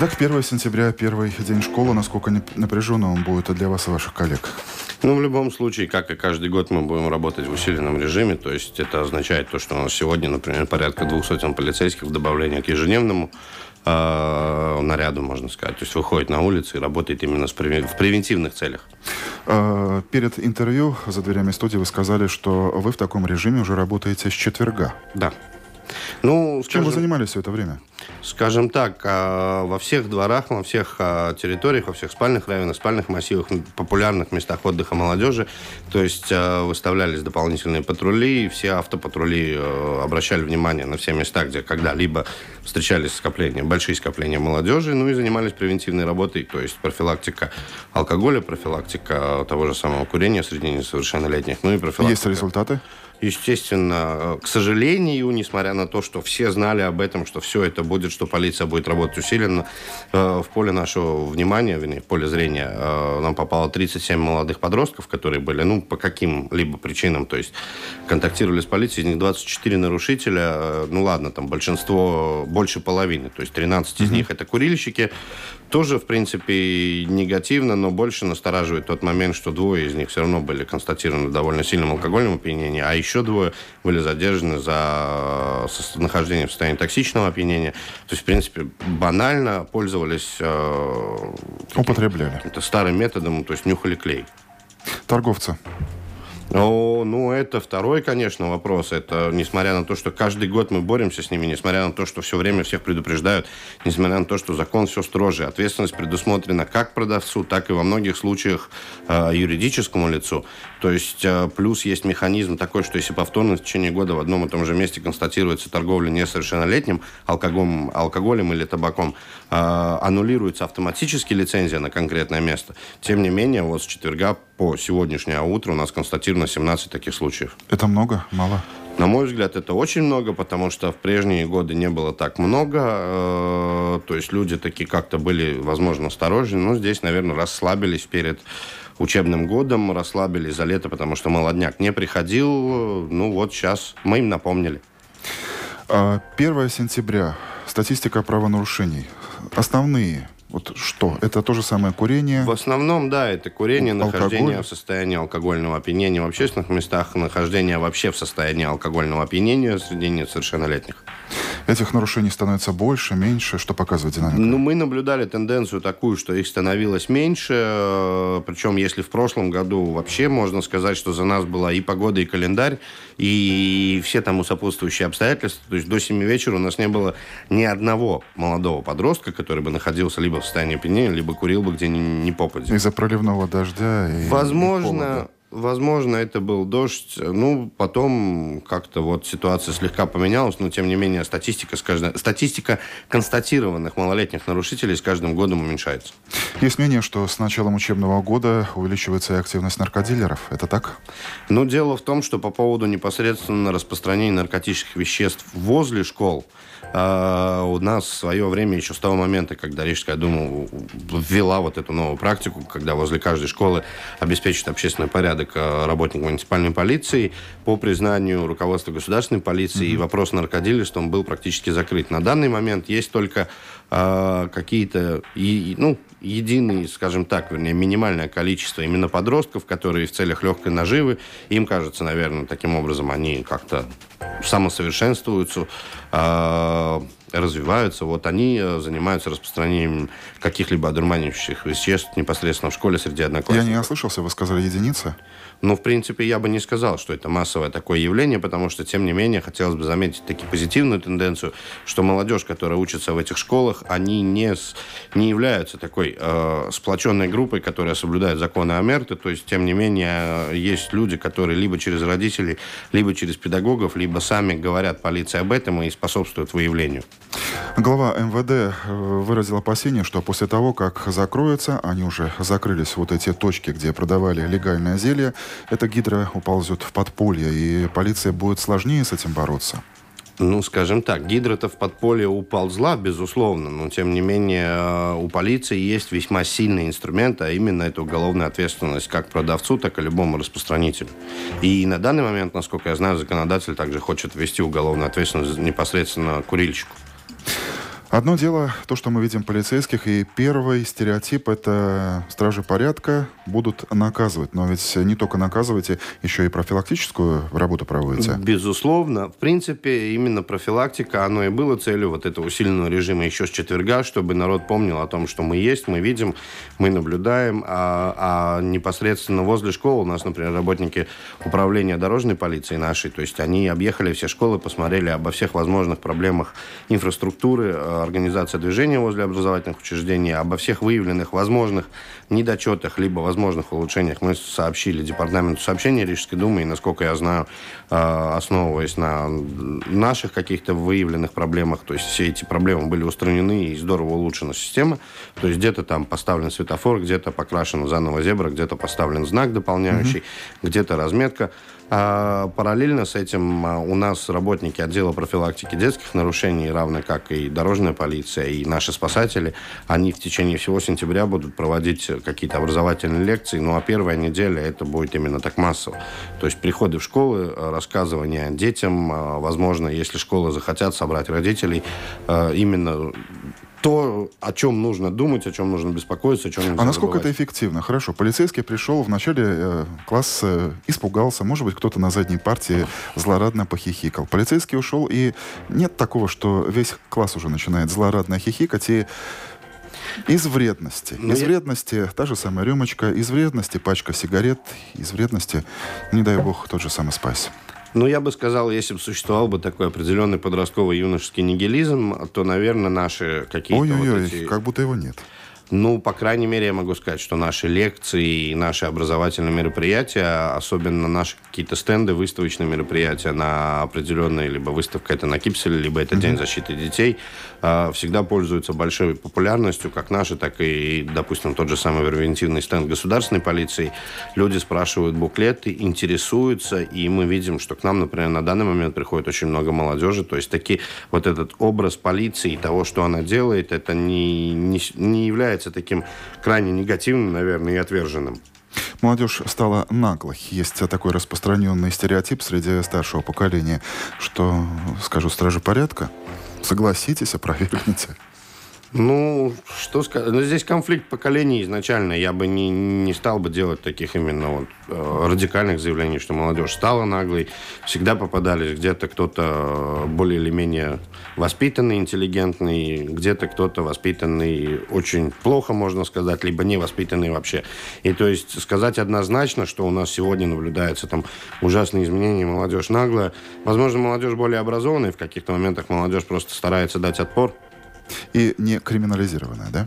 Итак, 1 сентября, первый день школы. Насколько напряженным он будет для вас и ваших коллег? Ну, в любом случае, как и каждый год, мы будем работать в усиленном режиме. То есть это означает то, что у нас сегодня, например, порядка 200 полицейских в добавление к ежедневному наряду, можно сказать. То есть выходит на улицы и работает именно в превентивных целях. Перед интервью за дверями студии вы сказали, что вы в таком режиме уже работаете с четверга. Да. Ну, Чем вы занимались все это время? Скажем так, во всех дворах, во всех территориях, во всех спальных районах, спальных массивах, популярных местах отдыха молодежи, то есть выставлялись дополнительные патрули, и все автопатрули обращали внимание на все места, где когда-либо встречались скопления, большие скопления молодежи, ну и занимались превентивной работой, то есть профилактика алкоголя, профилактика того же самого курения среди несовершеннолетних, ну и профилактика... Есть результаты? Естественно, к сожалению, несмотря на то, что все знали об этом, что все это будет, что полиция будет работать усиленно, в поле нашего внимания, в поле зрения нам попало 37 молодых подростков, которые были, по каким-либо причинам, то есть контактировали с полицией, из них 24 нарушителя, там большинство, больше половины, то есть 13 из них это курильщики. Тоже, в принципе, негативно, но больше настораживает тот момент, что двое из них все равно были констатированы в довольно сильном алкогольном опьянении, а еще двое были задержаны за нахождение в состоянии токсичного опьянения. То есть, в принципе, банально пользовались употребляли старым методом, то есть нюхали клей. Торговцы. Это второй, конечно, вопрос. Это несмотря на то, что каждый год мы боремся с ними, несмотря на то, что все время всех предупреждают, несмотря на то, что закон все строже. Ответственность предусмотрена как продавцу, так и во многих случаях юридическому лицу. То есть плюс есть механизм такой, что если повторно в течение года в одном и том же месте констатируется торговля несовершеннолетним алкоголем или табаком, аннулируется автоматически лицензия на конкретное место. Тем не менее, с четверга по сегодняшнее утро у нас констатировано 17 таких случаев. Это много? Мало? На мой взгляд, это очень много, потому что в прежние годы не было так много. То есть люди такие как-то были, возможно, осторожны. Но здесь, наверное, расслабились перед учебным годом, расслабились за лето, потому что молодняк не приходил. Сейчас мы им напомнили. 1 сентября. Статистика правонарушений. Основные. Что? Это то же самое курение? В основном, да, это курение, нахождение алкоголь. в состоянии алкогольного опьянения в общественных местах, нахождение вообще в состоянии алкогольного опьянения среди несовершеннолетних. Этих нарушений становится больше, меньше? Что показывает динамика? Мы наблюдали тенденцию такую, что их становилось меньше. Причем, если в прошлом году вообще можно сказать, что за нас была и погода, и календарь, и все тому сопутствующие обстоятельства. То есть до 7 вечера у нас не было ни одного молодого подростка, который бы находился либо в состоянии опьянения, либо курил бы где ни попадя. Из-за проливного дождя и холода. Возможно, это был дождь. Потом как-то ситуация слегка поменялась, но, тем не менее, статистика констатированных малолетних нарушителей с каждым годом уменьшается. Есть мнение, что с началом учебного года увеличивается и активность наркодилеров. Это так? Дело в том, что по поводу непосредственно распространения наркотических веществ возле школ у нас в свое время, еще с того момента, когда Рижская дума ввела эту новую практику, когда возле каждой школы обеспечит общественный порядок работник муниципальной полиции, по признанию руководства государственной полиции, и вопрос наркодилерства был практически закрыт. На данный момент есть только какие-то единые, скажем так, минимальное количество именно подростков, которые в целях легкой наживы, им кажется, наверное, таким образом они как-то самосовершенствуются, развиваются. Они занимаются распространением каких-либо одурманивающих веществ непосредственно в школе среди одноклассников. Я не ослышался, вы сказали единицы? В принципе, я бы не сказал, что это массовое такое явление, потому что, тем не менее, хотелось бы заметить таки позитивную тенденцию, что молодежь, которая учится в этих школах, они не являются такой сплоченной группой, которая соблюдает законы омерты. То есть, тем не менее, есть люди, которые либо через родителей, либо через педагогов, либо сами говорят полиции об этом и способствуют выявлению. Глава МВД выразил опасение, что после того, как закроются, они уже закрылись, эти точки, где продавали легальное зелье, эта гидра уползет в подполье, и полиция будет сложнее с этим бороться. Скажем так, гидра-то в подполье уползла, безусловно, но, тем не менее, у полиции есть весьма сильный инструмент, а именно это уголовная ответственность как продавцу, так и любому распространителю. И на данный момент, насколько я знаю, законодатель также хочет ввести уголовную ответственность непосредственно курильщику. Одно дело, то, что мы видим полицейских, и первый стереотип – это стражи порядка будут наказывать. Но ведь не только наказываете, еще и профилактическую работу проводите. Безусловно. В принципе, именно профилактика, оно и было целью вот этого усиленного режима еще с четверга, чтобы народ помнил о том, что мы есть, мы видим, мы наблюдаем. А непосредственно возле школы у нас, например, работники управления дорожной полиции нашей, то есть они объехали все школы, посмотрели обо всех возможных проблемах инфраструктуры, организация движения возле образовательных учреждений, обо всех выявленных возможных недочетах либо возможных улучшениях мы сообщили Департаменту сообщения Рижской думы, и, насколько я знаю, основываясь на наших каких-то выявленных проблемах, то есть все эти проблемы были устранены и здорово улучшена система, то есть где-то там поставлен светофор, где-то покрашена заново зебра, где-то поставлен знак дополняющий, где-то разметка. А параллельно с этим у нас работники отдела профилактики детских нарушений, равно как и дорожная полиция, и наши спасатели, они в течение всего сентября будут проводить какие-то образовательные лекции, ну а первая неделя это будет именно так массово. То есть приходы в школы, рассказывание детям, возможно, если школы захотят собрать родителей, именно то, о чем нужно думать, о чем нужно беспокоиться, о чем нельзя насколько забывать. это эффективно? Хорошо, полицейский пришел в начале класса, испугался, может быть, кто-то на задней партии злорадно похихикал. Полицейский ушел, и нет такого, что весь класс уже начинает злорадно хихикать, и из вредности. Из вредности та же самая рюмочка, из вредности пачка сигарет, из вредности, не дай бог, тот же самый спайс. Ну, я бы сказал, если бы существовал бы такой определенный подростковый юношеский нигилизм, то, наверное, наши какие-то... Ой-ой-ой, вот эти... как будто его нет. Ну, по крайней мере, я могу сказать, что наши лекции и наши образовательные мероприятия, особенно наши какие-то стенды, выставочные мероприятия на определенные, либо выставка это на Кипселе, либо это День защиты детей, всегда пользуются большой популярностью, как наши, так и, допустим, тот же самый превентивный стенд государственной полиции. Люди спрашивают буклеты, интересуются, и мы видим, что к нам, например, на данный момент приходит очень много молодежи, то есть таки вот этот образ полиции и того, что она делает, это не является таким крайне негативным, наверное, и отверженным. Молодежь стала наглой. Есть такой распространенный стереотип среди старшего поколения, что, скажу, стражи порядка, согласитесь, опровергните. Ну, что сказать. Ну, здесь конфликт поколений изначально. Я бы не стал бы делать таких именно вот, радикальных заявлений, что молодежь стала наглой. Всегда попадались где-то кто-то более или менее воспитанный, интеллигентный, где-то кто-то воспитанный очень плохо, можно сказать, либо не воспитанный вообще. И то есть сказать однозначно, что у нас сегодня наблюдаются там ужасные изменения, молодежь наглая. Возможно, молодежь более образованная, в каких-то моментах молодежь просто старается дать отпор. И не криминализированная, да?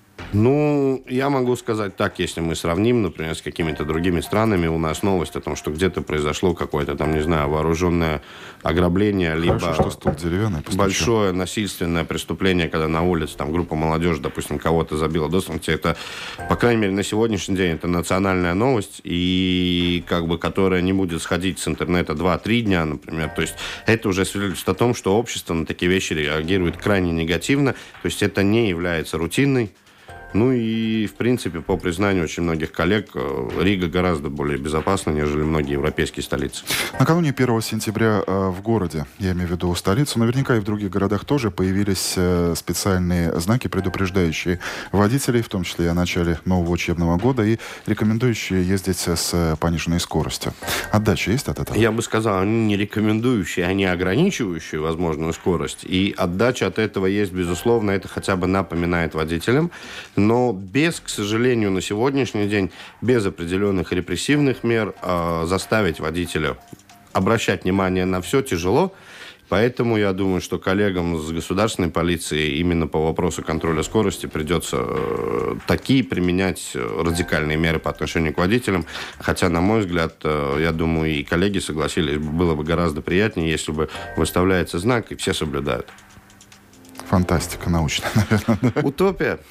Ну, я могу сказать так, если мы сравним, например, с какими-то другими странами, у нас новость о том, что где-то произошло какое-то там, не знаю, вооруженное ограбление, Хорошо, либо что стол деревянный, большое насильственное преступление, когда на улице там группа молодежи, допустим, кого-то забила до смерти. Это, по крайней мере, на сегодняшний день это национальная новость, и как бы, которая не будет сходить с интернета 2-3 дня, например. То есть это уже свидетельствует о том, что общество на такие вещи реагирует крайне негативно. То есть это не является рутинной. Ну и, в принципе, по признанию очень многих коллег, Рига гораздо более безопасна, нежели многие европейские столицы. Накануне 1 сентября в городе, я имею в виду столицу, наверняка и в других городах тоже появились специальные знаки, предупреждающие водителей, в том числе и о начале нового учебного года, и рекомендующие ездить с пониженной скоростью. Отдача есть от этого? Я бы сказал, они не рекомендующие, они ограничивающие возможную скорость. И отдача от этого есть, безусловно, это хотя бы напоминает водителям. Но без, к сожалению, на сегодняшний день, без определенных репрессивных мер заставить водителя обращать внимание на все тяжело. Поэтому я думаю, что коллегам с государственной полиции именно по вопросу контроля скорости придется такие применять радикальные меры по отношению к водителям. Хотя, на мой взгляд, я думаю, и коллеги согласились, было бы гораздо приятнее, если бы выставляется знак, и все соблюдают. Фантастика научная, наверное. Да? Утопия.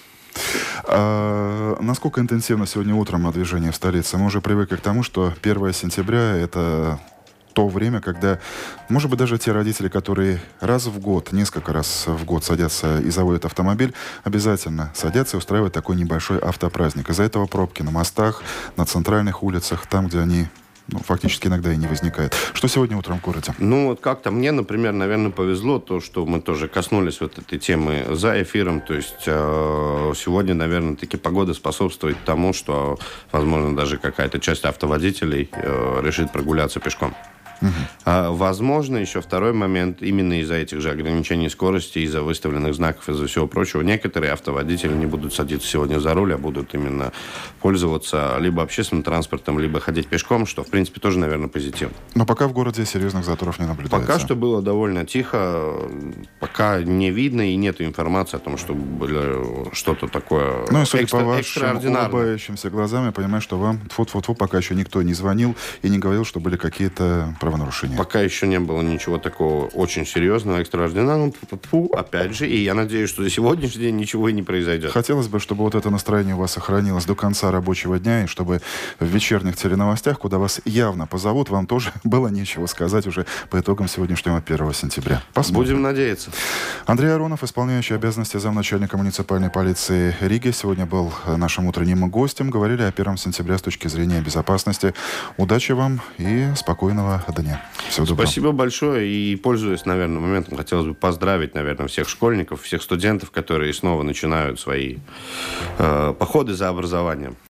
Насколько интенсивно сегодня утром движение в столице? Мы уже привыкли к тому, что 1 сентября – это то время, когда, может быть, даже те родители, которые раз в год, несколько раз в год садятся и заводят автомобиль, обязательно садятся и устраивают такой небольшой автопраздник. Из-за этого пробки на мостах, на центральных улицах, там, где они фактически иногда и не возникает. Что сегодня утром в городе? Ну, вот как-то мне, например, наверное, повезло то, что мы тоже коснулись вот этой темы за эфиром. То есть сегодня, наверное, таки погода способствует тому, что, возможно, даже какая-то часть автоводителей решит прогуляться пешком. Возможно, еще второй момент, именно из-за этих же ограничений скорости, из-за выставленных знаков, из-за всего прочего, некоторые автоводители не будут садиться сегодня за руль, а будут именно пользоваться либо общественным транспортом, либо ходить пешком, что, в принципе, тоже, наверное, позитивно. Но пока в городе серьезных заторов не наблюдается. Пока что было довольно тихо, пока не видно и нет информации о том, что было что-то такое Ну и судя по вашим экстраординарное. улыбающимся глазам, я понимаю, что вам тьфу-тьфу-тьфу пока еще никто не звонил и не говорил, что были какие-то правонарушения. Пока еще не было ничего такого очень серьезного, экстраординарного. Опять же, и я надеюсь, что за сегодняшний день ничего и не произойдет. Хотелось бы, чтобы вот это настроение у вас сохранилось до конца рабочего дня, и чтобы в вечерних теленовостях, куда вас явно позовут, вам тоже было нечего сказать уже по итогам сегодняшнего 1 сентября. Посмотрим. Будем надеяться. Андрей Аронов, исполняющий обязанности замначальника муниципальной полиции Риги, сегодня был нашим утренним гостем. Говорили о 1 сентября с точки зрения безопасности. Удачи вам и спокойного дня. Всего доброго. Спасибо большое. И, пользуясь, наверное, моментом, хотелось бы поздравить, наверное, всех школьников, всех студентов, которые снова начинают свои походы за образованием.